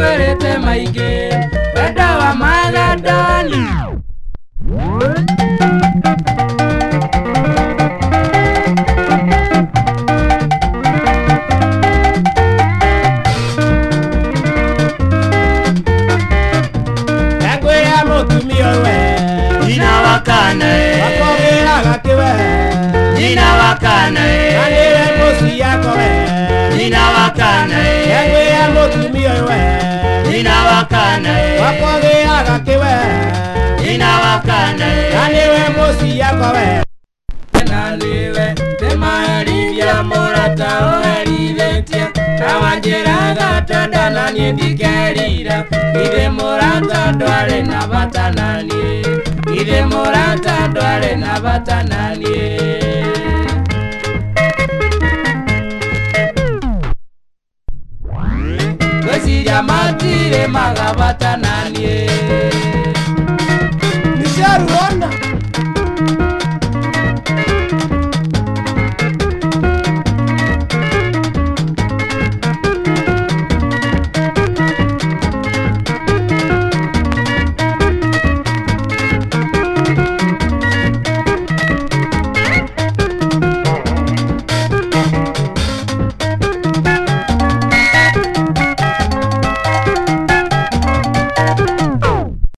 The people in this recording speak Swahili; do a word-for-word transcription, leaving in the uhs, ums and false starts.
kwirite maige wendo wa magadani Nakwira mutumia we Nina wakana wakogira gakiwe Nina wakana Naniwe musi yako we Nina wakana Nakwira mutumia we Nina wakana wakogira gakiwe Nina wakana Naniwe musi yako we Naniwe Temaerivya murata oerivetia Kawanjiraga tonda na niendikerira Ithe murata ndware na bata nanie Ithe murata ndware na bata nanie Gweciria matire magabata nanie